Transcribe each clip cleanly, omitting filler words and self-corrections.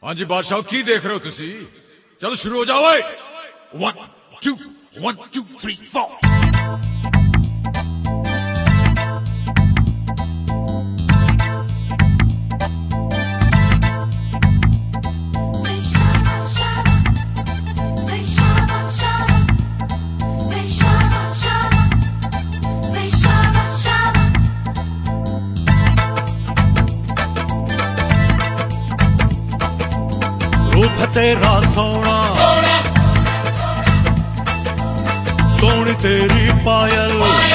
हाँ जी बादशाह, की देख रहे हो तुसी? चलो शुरू हो जाओ। 1 2 1 2 3 4। रूप तेरा सोना सोनी तेरी पायल,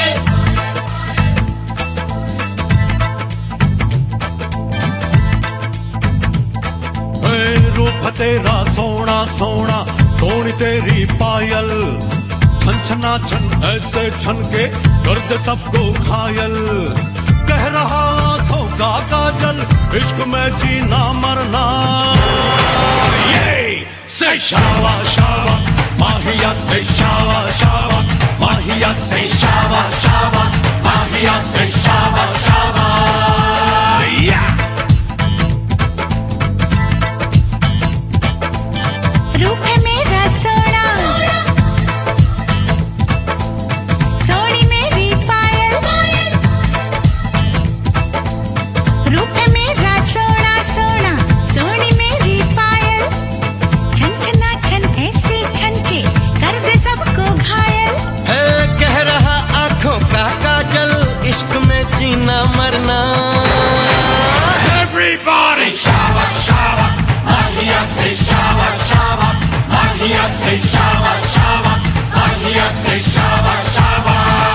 रूप तेरा सोना सोना सोनी तेरी पायल, छन छना छन ऐसे छन के कर दे सबको घायल। कह रहा आंखों का काजल, इश्क में जीना मरना। Say shawa shawa, Mahia say shawa shawa, Mahia say shawa shawa, Mahia say shawa shawa. Yeah. रूप है मेरा सोना, सोनी मेरी पायल। रूप है मेरा सोना सोना, सोनी मेरी पायल। छन छना छन ऐसे छन के कर दे सबको घायल। है कह रहा आंखों का काजल, इश्क में जीना मरना। Everybody shawa shawa, Mahia say shawa shawa, Mahia say shawa shawa, Mahia say shawa shawa.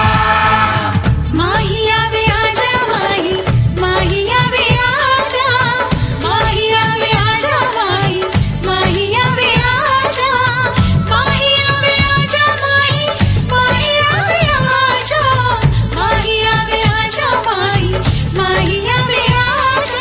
माहिया वे आजा माही, माहिया वे आजा, माहिया वे आजा माही, माहिया वे आजा, माहिया वे आजा माही, माहिया वे आजा, माहिया वे आजा माही, माहिया वे आजा।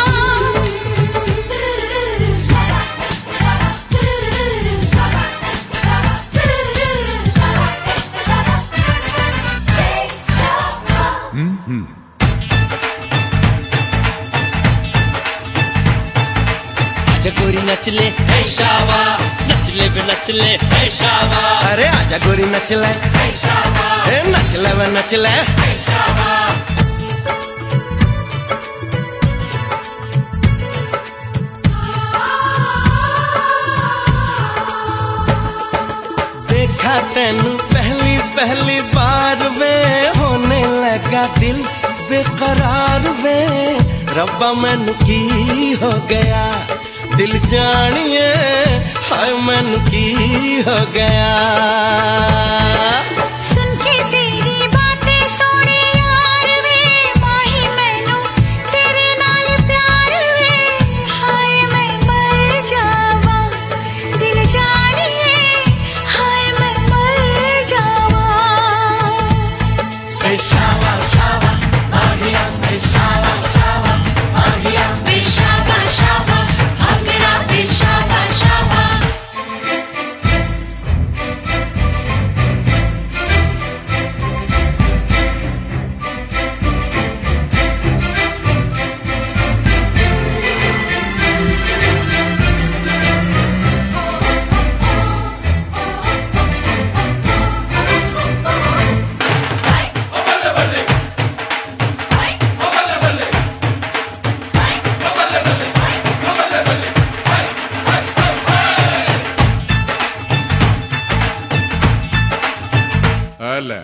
आजा गोरी नच ले है शावा, नच ले वे नच ले है शावा। अरे आजा गोरी नच ले है शावा, नच ले वे नच ले है शावा। देखा तेनू पहली पहली बार वे, होने लगा दिल बेकरार वे। रब्बा मैनू की हो गया, दिल जानिए हाय मैनू की हो गया। सुन के तेरी बातें सोने यार वे, माही मैनू तेरे नाल प्यार वे। हाय मैं मर जावा, दिल जानिए हाय मैं मर जावा। Say shawa shawa, Mahia say shawa shawa, Mahia. वे शाबा शाबा, भांगड़ा वे शाबा शाबा। अले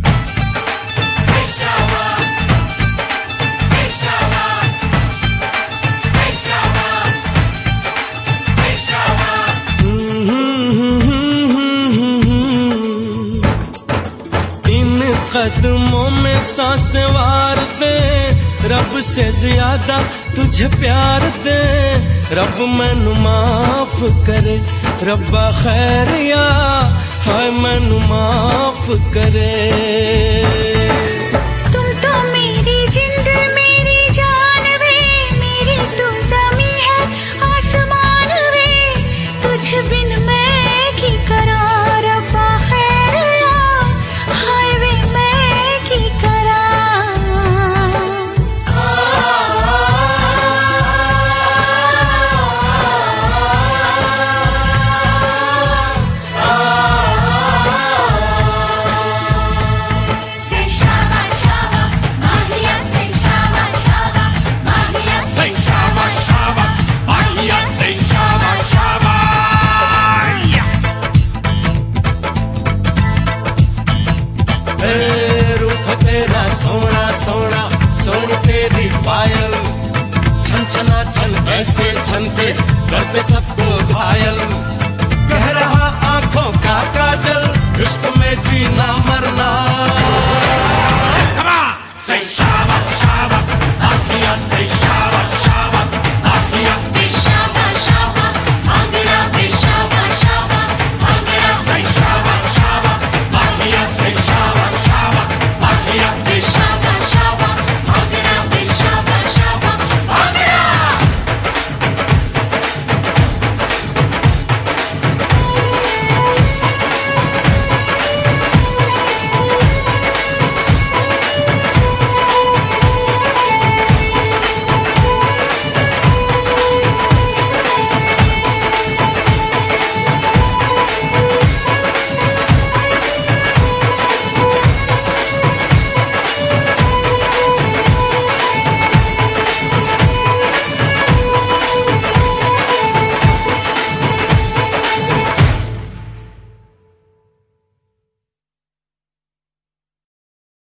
इन कदमों में सांसें वार दे, रब से ज्यादा तुझे प्यार दे। रब मैनू माफ करे, रब्बा खैरिया हाय मैनू माफ करे। तुम तो मेरी जिंद मेरी जान वे, मेरी तू ज़मीं है आसमान वे। तुझ बिन मैं की करा, रब्बा खैरिया हाय वे मैं की करा। सोना सोनी तेरी पायल, छन छना छन ऐसे छन के करते सबको घायल।